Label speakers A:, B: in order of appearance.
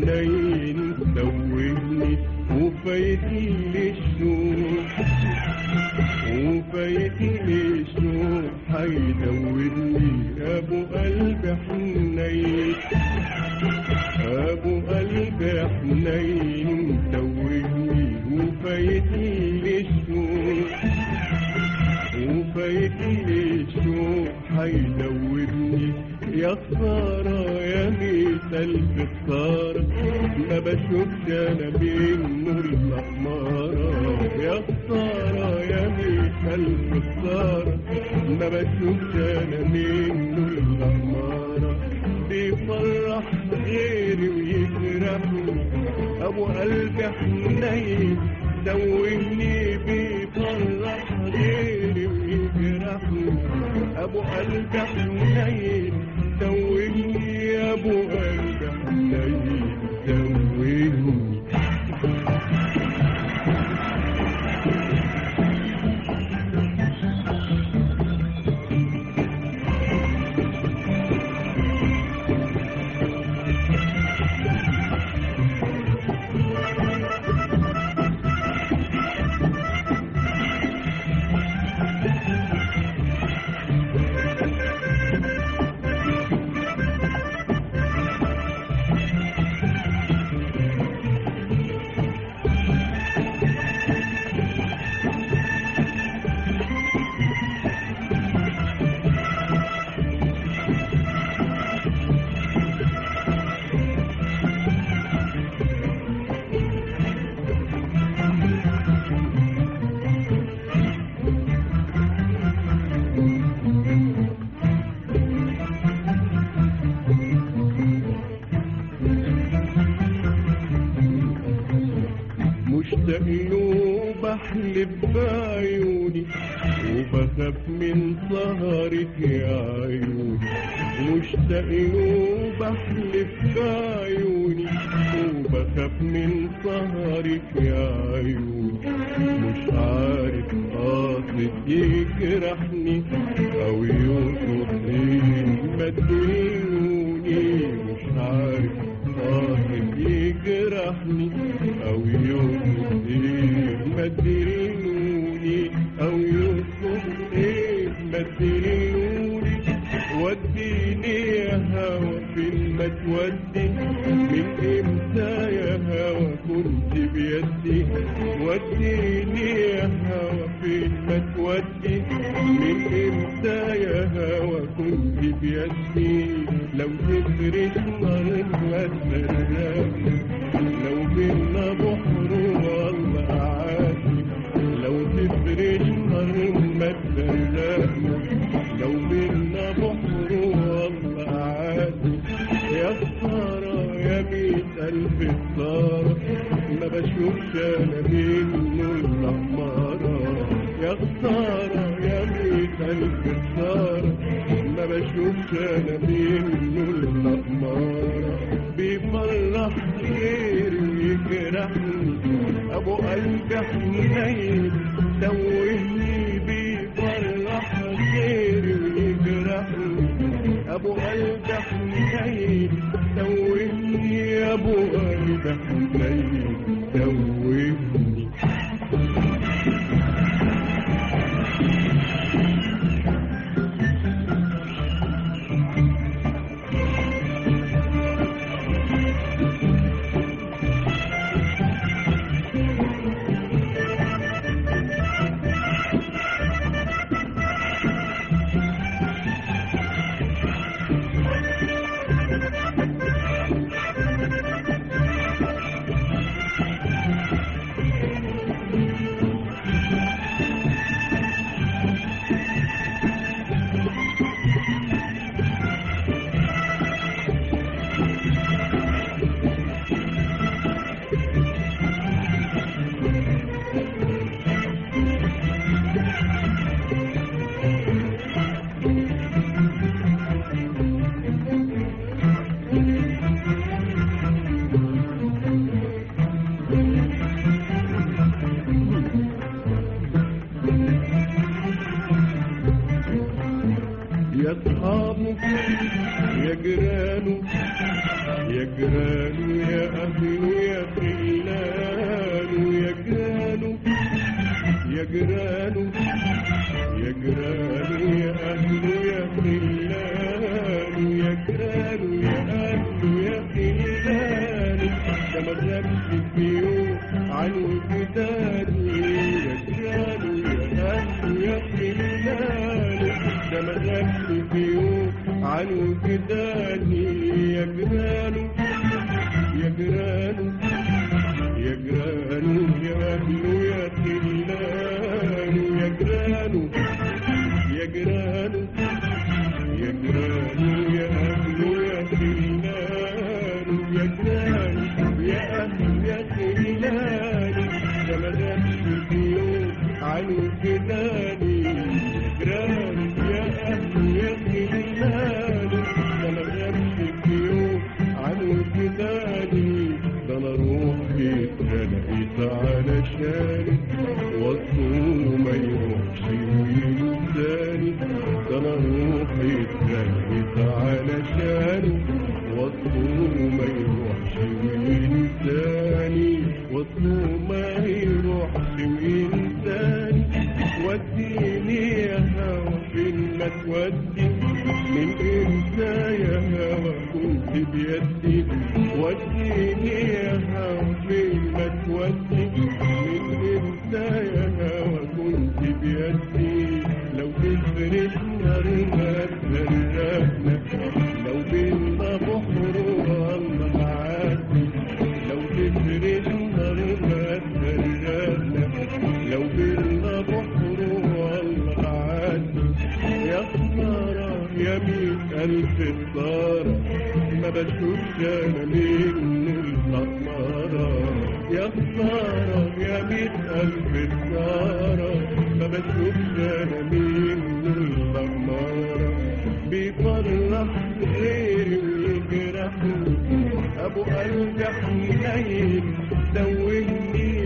A: حنين توهني وفايتلي الشوق وفايتلي الشوق حيدوبني ابو قلب حنين ابو قلب حنين توهني وفايتلي الشوق وفايتلي الشوق حيدوبني يا خسارة يا ميت ألف خسارة ما بشوفش أنا بين نور الأحمارة يا خسارة يا ميت ألف خسارة ما بشوفش أنا بين نور الأحمارة بيفرح غيري ويجرحني أبو قلب حنين دوهني بيفرح غيري ويجرحني أبو قلب حنين دوهني يا ابو قلب حنين دوهني مشتاق له بحلف بعيوني وبخاف من سهرك يا عيوني مشتاق له بحلف بعيوني وبخاف من سهرك يا عيوني مش عارف قاصد يجرحني او يقصدني مديوني مش عارف قاصد يجرحني او يقصدني مديوني او يقصدني مديوني وديني يا هوا فين ما تودي من امتى يا هوا كنت بيدي وديني يا هوا فين ما تودي من امتى يا هوا كنت بيدي لو تفرش نار وتفرقني لو بينا بحر والله عادي لو تفرش نار ما تفرقني لو بينا بحر والله عادي يا خسارة يا ميت ألف خسارة ما بشوفش أنا منه الأحمارة يا خسارة يا ميت ألف خسارة ما بشوفش أنا منه الأحمارة بيفرح غيري ويجرحني أبو قلب حنين دوهني بيفرح غيري ويجرحني أبو قلب حنين دوهني يا أبو قلب حنين دوهني يا أهله يا خلانه يا جيرانه يا جيرانه يا جيرانه يا أهله يا خلانه يا جيرانه يا أهله يا خلانه ده ما غابش في يوم عن وجدانه يا جيرانه يا أهله يا خلانه ده ما غابش في يوم عن وجدانه يا جيرانه يا جيرانه يا جيرانه يا أهله يا خلانه يا جيرانه يا جيرانه يا جيرانه يا أهله يا خلانه يا جيرانه يا أهله يا خلانه ده ما غابش في يوم عن وجداني يا جيرانه يا أهله يا خلانه ده ما غابش في يوم عن وجداني ده أنا روحي اتخلقت علشاني وصوله ما يروحش وينساني ده أنا روحي اتخلقت علشاني وصوله ما يروحش وينساني وصوله ما يروحش وينساني وديني يا هوا فين ما تودي من امتى يا هوا كنت بيدي وديني يا هوا فين ما تودي من امتى يا هوا كنت بيدي لو تفرق نارنا تفرقنا لو بينا بحر والله معادي لو تفرق نارنا تفرقنا لو بينا بحر والله معادي يا خسارة يا 100,000 خسارة ما بشوفش أنا منه الأقمارة يا خسارة يا 100,000 خسارة ما بشوفش أنا منه الأقمارة بيفرح غيري ويجرحني أبو قلب حنين دوهني